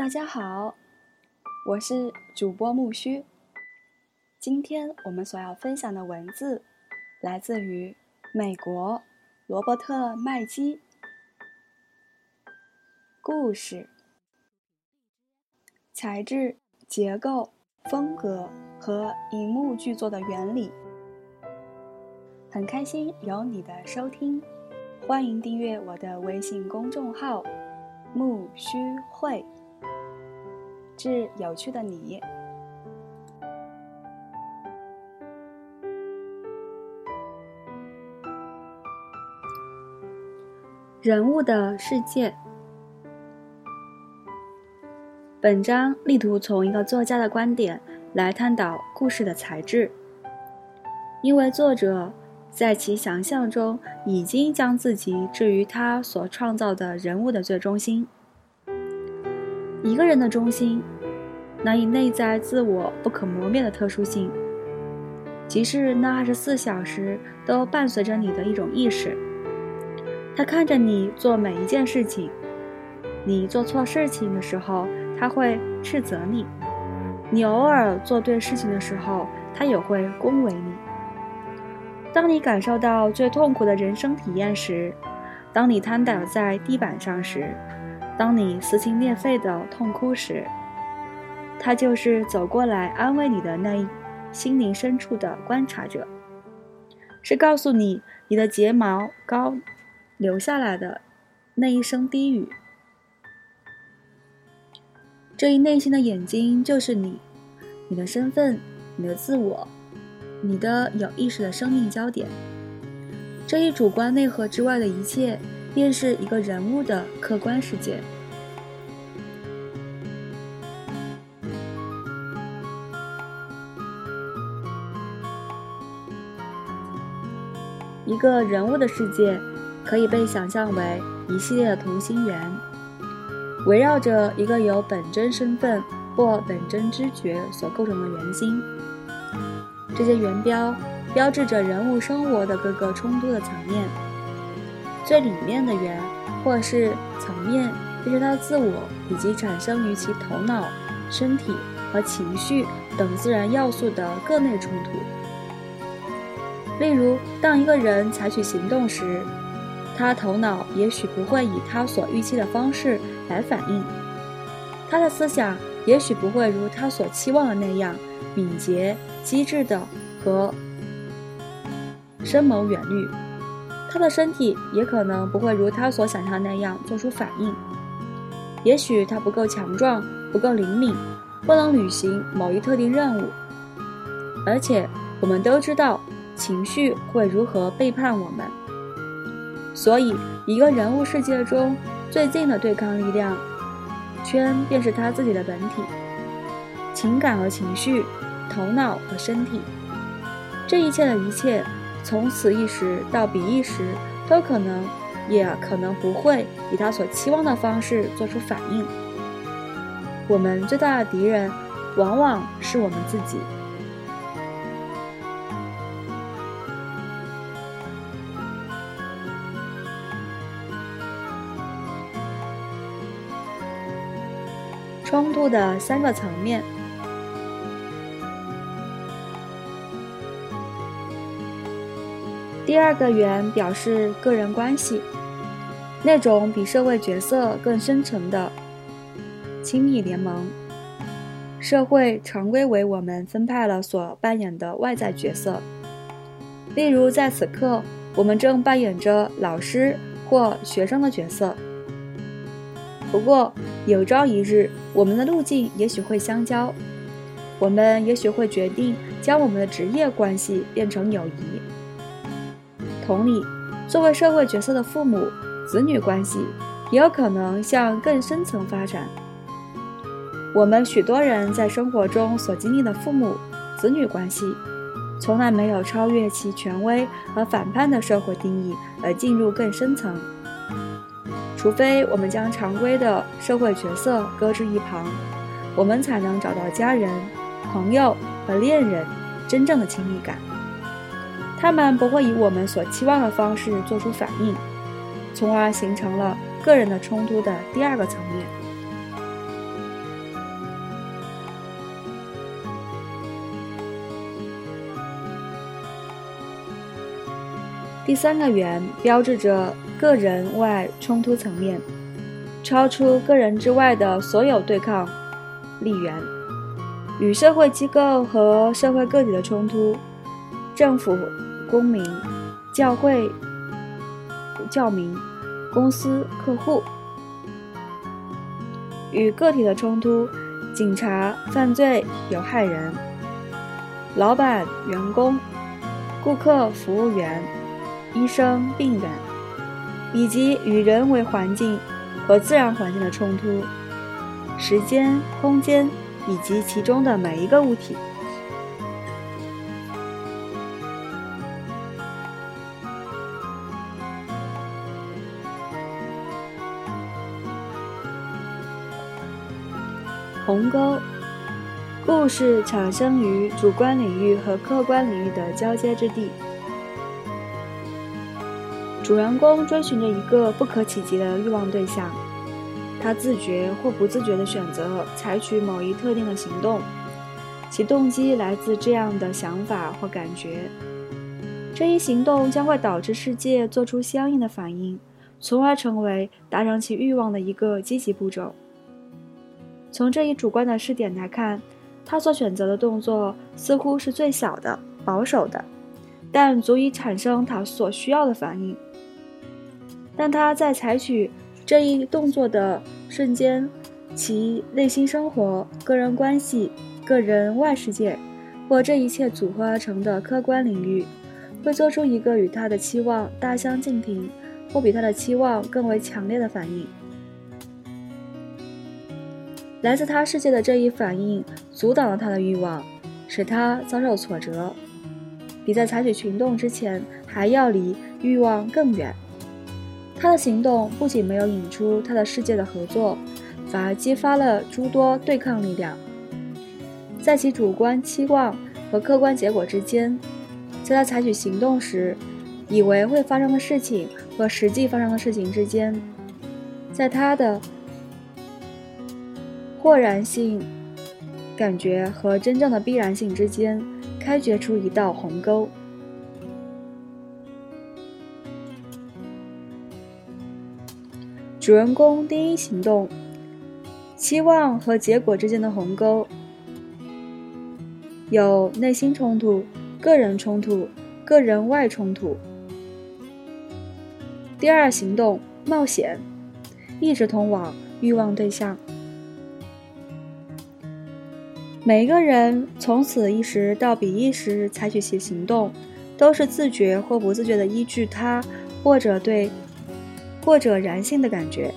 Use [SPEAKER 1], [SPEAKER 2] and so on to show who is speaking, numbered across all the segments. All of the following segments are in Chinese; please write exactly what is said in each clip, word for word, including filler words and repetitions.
[SPEAKER 1] 大家好，我是主播木须。今天我们所要分享的文字来自于美国罗伯特麦基。故事、材质、结构、风格和荧幕剧作的原理。很开心有你的收听，欢迎订阅我的微信公众号木须会，致有趣的你。人物的世界。本章力图从一个作家的观点来探讨故事的材质，因为作者在其想象中已经将自己置于他所创造的人物的最中心。一个人的中心，那以内在自我不可磨灭的特殊性，即是那二十四小时都伴随着你的一种意识。他看着你做每一件事情，你做错事情的时候，他会斥责你；你偶尔做对事情的时候，他也会恭维你。当你感受到最痛苦的人生体验时，当你瘫倒在地板上时，当你撕心裂肺的痛哭时，他就是走过来安慰你的那心灵深处的观察者，是告诉你你的睫毛膏留下来的那一声低语。这一内心的眼睛就是你，你的身份，你的自我，你的有意识的生命焦点。这一主观内核之外的一切，便是一个人物的客观世界。一个人物的世界可以被想象为一系列的同心圆，围绕着一个由本真身份或本真知觉所构成的圆心。这些圆标标志着人物生活的各个冲突的层面。最里面的圆或是层面，便是他自我以及产生于其头脑、身体和情绪等自然要素的各类冲突。例如，当一个人采取行动时，他头脑也许不会以他所预期的方式来反应，他的思想也许不会如他所期望的那样敏捷、机智的和深谋远虑，他的身体也可能不会如他所想象那样做出反应，也许他不够强壮，不够灵敏，不能履行某一特定任务。而且我们都知道情绪会如何背叛我们，所以一个人物世界中最近的对抗力量圈便是他自己的本体，情感和情绪，头脑和身体。这一切的一切，从此一时到彼一时，都可能也可能不会以他所期望的方式做出反应。我们最大的敌人往往是我们自己。冲突的三个层面。第二个圆表示个人关系，那种比社会角色更深层的亲密联盟。社会常规为我们分派了所扮演的外在角色，例如在此刻，我们正扮演着老师或学生的角色。不过有朝一日，我们的路径也许会相交，我们也许会决定将我们的职业关系变成友谊。同理，作为社会角色的父母、子女关系也有可能向更深层发展。我们许多人在生活中所经历的父母、子女关系，从来没有超越其权威和反叛的社会定义而进入更深层。除非我们将常规的社会角色搁置一旁，我们才能找到家人、朋友和恋人真正的亲密感。他们不会以我们所期望的方式做出反应，从而形成了个人的冲突的第二个层面。 第三个圆标志着个人外冲突层面，超出个人之外的所有对抗力源，与社会机构和社会个体的冲突，政府、公民、教会、教民、公司、客户，与个体的冲突，警察、犯罪、有害人、老板、员工、顾客、服务员、医生、病人，以及与人为环境和自然环境的冲突，时间、空间以及其中的每一个物体。鸿沟，故事产生于主观领域和客观领域的交接之地。主人公追寻着一个不可企及的欲望对象，他自觉或不自觉地选择采取某一特定的行动，其动机来自这样的想法或感觉。这一行动将会导致世界做出相应的反应，从而成为达成其欲望的一个积极步骤。从这一主观的视点来看，他所选择的动作似乎是最小的、保守的，但足以产生他所需要的反应。但他在采取这一动作的瞬间，其内心生活、个人关系、个人外世界或这一切组合而成的客观领域，会做出一个与他的期望大相径庭，或比他的期望更为强烈的反应。来自他世界的这一反应阻挡了他的欲望，使他遭受挫折，比在采取行动之前还要离欲望更远。他的行动不仅没有引出他的世界的合作，反而激发了诸多对抗力量。在其主观期望和客观结果之间，在他采取行动时以为会发生的事情和实际发生的事情之间，在他的豁然性感觉和真正的必然性之间开掘出一道鸿沟。主人公第一行动，期望和结果之间的鸿沟，有内心冲突、个人冲突、个人外冲突。第二行动，冒险，一直通往欲望对象。每一个人从此一时到彼一时采取其行动，都是自觉或不自觉地依据他或者对或者然性的感觉，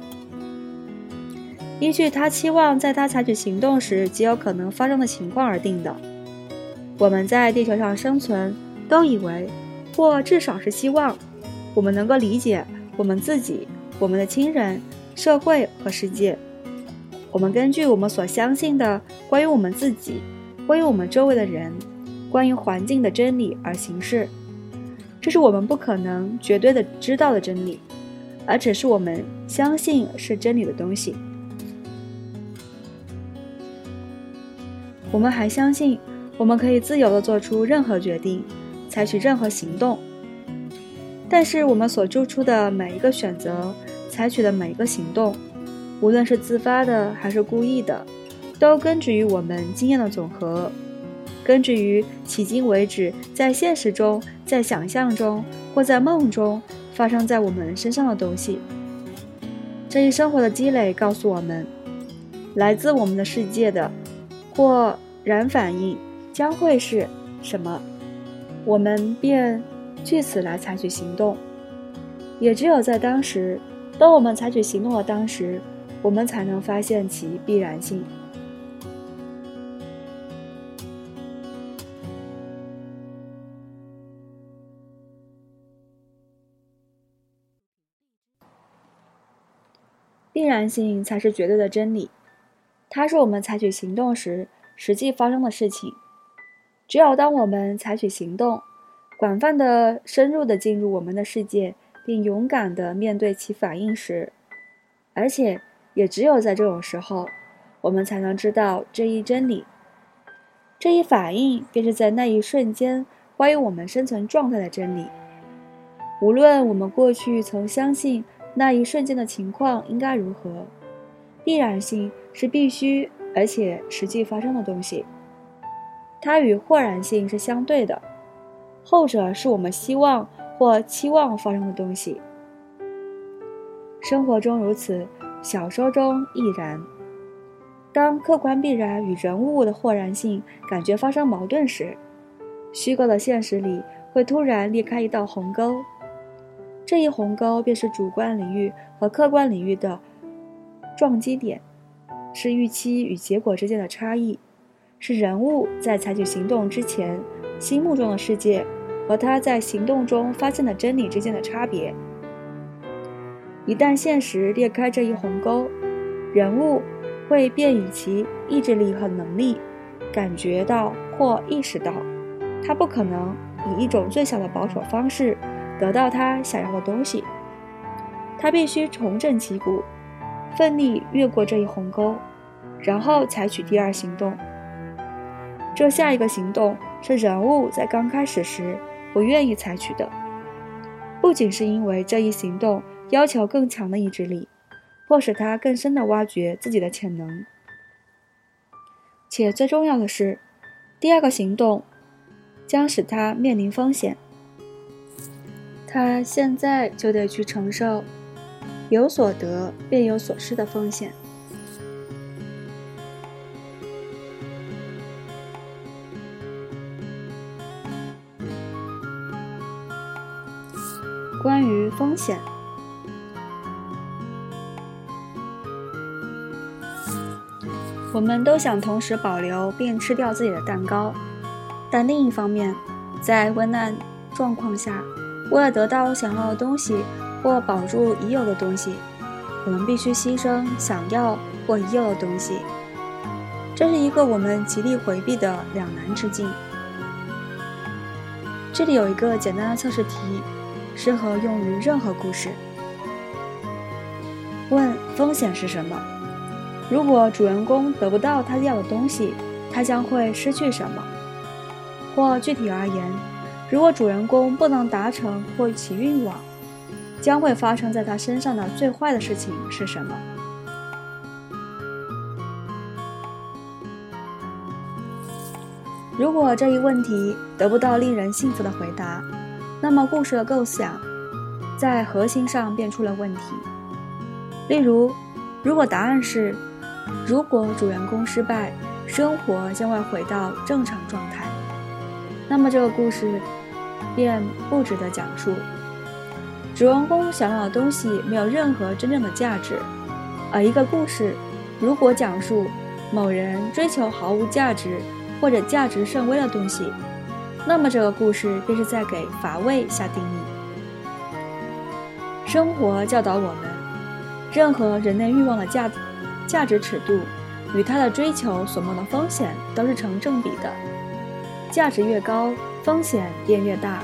[SPEAKER 1] 依据他期望在他采取行动时极有可能发生的情况而定的。我们在地球上生存，都以为，或至少是希望，我们能够理解我们自己、我们的亲人、社会和世界。我们根据我们所相信的关于我们自己、关于我们周围的人、关于环境的真理而行事。这是我们不可能绝对的知道的真理，而只是我们相信是真理的东西。我们还相信我们可以自由地做出任何决定，采取任何行动。但是我们所做出的每一个选择，采取的每一个行动，无论是自发的还是故意的，都根植于我们经验的总和，根植于迄今为止在现实中、在想象中或在梦中发生在我们身上的东西。这一生活的积累告诉我们，来自我们的世界的或然反应将会是什么，我们便据此来采取行动。也只有在当时，当我们采取行动的当时，我们才能发现其必然性。必然性才是绝对的真理，它是我们采取行动时实际发生的事情。只有当我们采取行动，广泛的、深入的进入我们的世界，并勇敢地面对其反应时，而且也只有在这种时候，我们才能知道这一真理。这一反应便是在那一瞬间关于我们生存状态的真理。 无论我们过去曾相信那一瞬间的情况应该如何，必然性是必须而且实际发生的东西，它与或然性是相对的，后者是我们希望或期望发生的东西。生活中如此，小说中亦然。当客观必然与人物的或然性感觉发生矛盾时，虚构的现实里会突然裂开一道鸿沟，这一鸿沟便是主观领域和客观领域的撞击点，是预期与结果之间的差异，是人物在采取行动之前心目中的世界和他在行动中发现的真理之间的差别。一旦现实裂开这一鸿沟，人物会便以其意志力和能力感觉到或意识到，他不可能以一种最小的保守方式得到他想要的东西，他必须重振旗鼓，奋力越过这一鸿沟，然后采取第二行动。这下一个行动是人物在刚开始时不愿意采取的，不仅是因为这一行动要求更强的意志力，迫使他更深地挖掘自己的潜能，且最重要的是，第二个行动将使他面临风险。他现在就得去承受有所得便有所失的风险。关于风险，我们都想同时保留并吃掉自己的蛋糕，但另一方面，在危难状况下，为了得到想要的东西或保住已有的东西，我们必须牺牲想要或已有的东西。这是一个我们极力回避的两难之境。这里有一个简单的测试题，适合用于任何故事。问：风险是什么？如果主人公得不到他要的东西，他将会失去什么？或具体而言，如果主人公不能达成或其愿望，将会发生在他身上的最坏的事情是什么？如果这一问题得不到令人信服的回答，那么故事的构想在核心上便出了问题。例如，如果答案是如果主人公失败，生活将会回到正常状态，那么这个故事便不值得讲述。主人公想要的东西没有任何真正的价值，而一个故事如果讲述某人追求毫无价值或者价值甚微的东西，那么这个故事便是在给乏味下定义。生活教导我们，任何人类欲望的价价值尺度与它的追求所冒的风险都是成正比的，价值越高，风险便越大。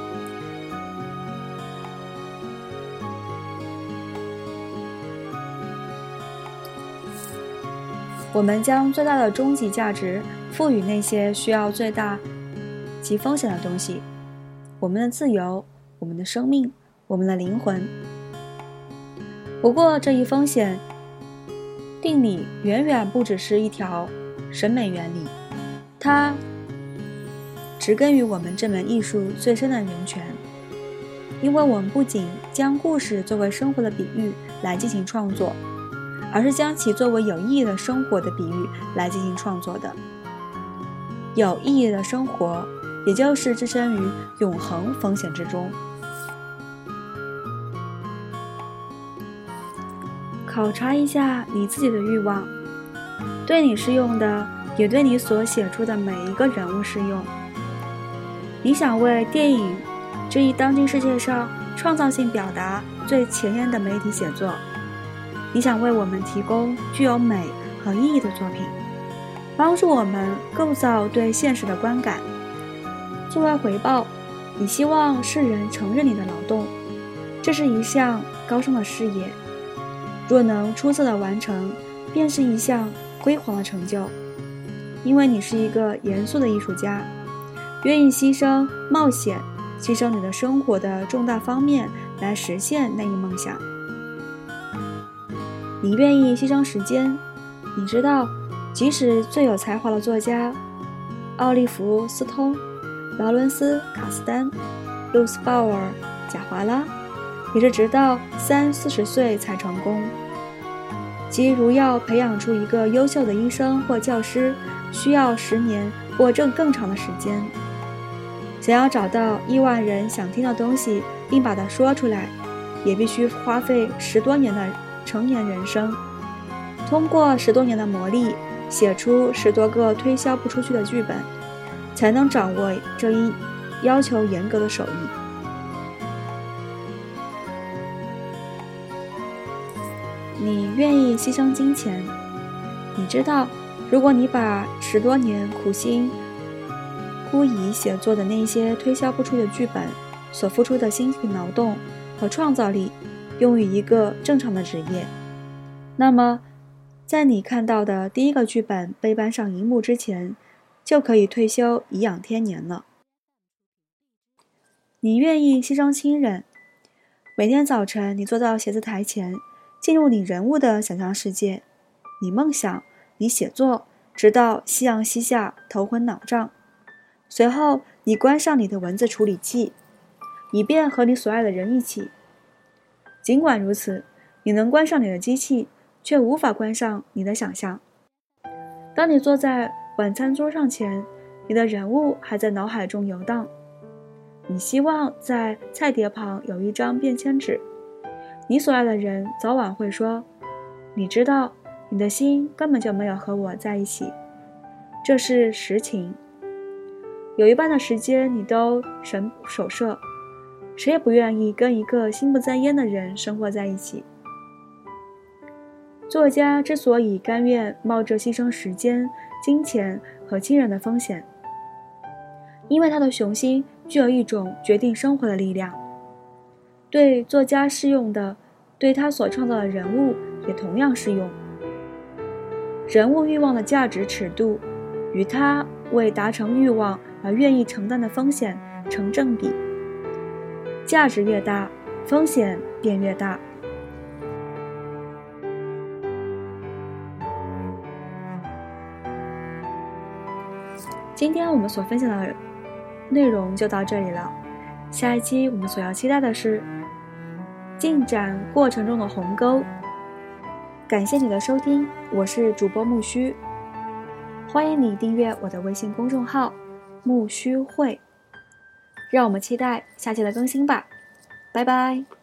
[SPEAKER 1] 我们将最大的终极价值赋予那些需要最大及风险的东西，我们的自由，我们的生命，我们的灵魂。不过这一风险定理远远不只是一条审美原理，它植根于我们这门艺术最深的源泉，因为我们不仅将故事作为生活的比喻来进行创作，而是将其作为有意义的生活的比喻来进行创作的。有意义的生活，也就是置身于永恒风险之中。考察一下你自己的欲望，对你适用的，也对你所写出的每一个人物适用。你想为电影这一当今世界上创造性表达最前沿的媒体写作，你想为我们提供具有美和意义的作品，帮助我们构造对现实的观感。作为回报，你希望世人承认你的劳动，这是一项高尚的事业。若能出色地完成，便是一项辉煌的成就，因为你是一个严肃的艺术家，愿意牺牲冒险牺牲你的生活的重大方面来实现那一梦想。你愿意牺牲时间，你知道，即使最有才华的作家奥利弗·斯通、劳伦斯·卡斯丹、露丝·鲍尔、贾华拉，也是直到三四十岁才成功。即如要培养出一个优秀的医生或教师，需要十年或更更长的时间。想要找到亿万人想听的东西，并把它说出来，也必须花费十多年的成年人生，通过十多年的磨砺，写出十多个推销不出去的剧本，才能掌握这一要求严格的手艺。你愿意牺牲金钱，你知道，如果你把十多年苦心孤诣写作的那些推销不出的剧本所付出的辛勤劳动和创造力用于一个正常的职业，那么在你看到的第一个剧本被搬上荧幕之前，就可以退休颐养天年了。你愿意牺牲亲人，每天早晨你坐到写字台前，进入你人物的想象世界，你梦想，你写作，直到夕阳西下，头昏脑胀。随后你关上你的文字处理器，以便和你所爱的人一起。尽管如此，你能关上你的机器，却无法关上你的想象。当你坐在晚餐桌上前，你的人物还在脑海中游荡。你希望在菜碟旁有一张便签纸，你所爱的人早晚会说，你知道，你的心根本就没有和我在一起，这是实情。有一半的时间你都神守舍，谁也不愿意跟一个心不在焉的人生活在一起。作家之所以甘愿冒着牺牲时间、金钱和亲人的风险，因为他的雄心具有一种决定生活的力量。对作家适用的，对他所创造的人物也同样适用。人物欲望的价值尺度与他为达成欲望而愿意承担的风险成正比，价值越大，风险便越大。今天我们所分享的内容就到这里了，下一期我们所要期待的是进展过程中的鸿沟。感谢你的收听，我是主播木须，欢迎你订阅我的微信公众号木须会，让我们期待下期的更新吧，拜拜。